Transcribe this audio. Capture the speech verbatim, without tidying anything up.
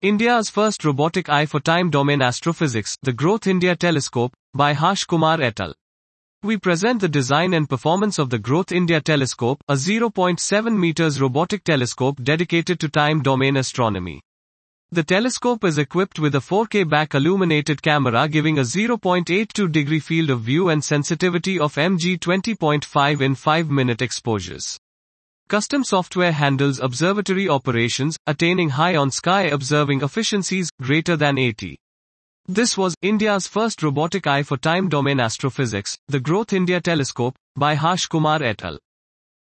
India's first robotic eye for time-domain astrophysics, the Growth India Telescope, by Harsh Kumar et al. We present the design and performance of the Growth India Telescope, a zero point seven meters robotic telescope dedicated to time-domain astronomy. The telescope is equipped with a four K back-illuminated camera giving a zero point eight two degree field of view and sensitivity of M G twenty point five in five minute exposures. Custom software handles observatory operations, attaining high on-sky observing efficiencies greater than eighty. This was India's first robotic eye for time-domain astrophysics, the Growth India Telescope, by Harsh Kumar et al.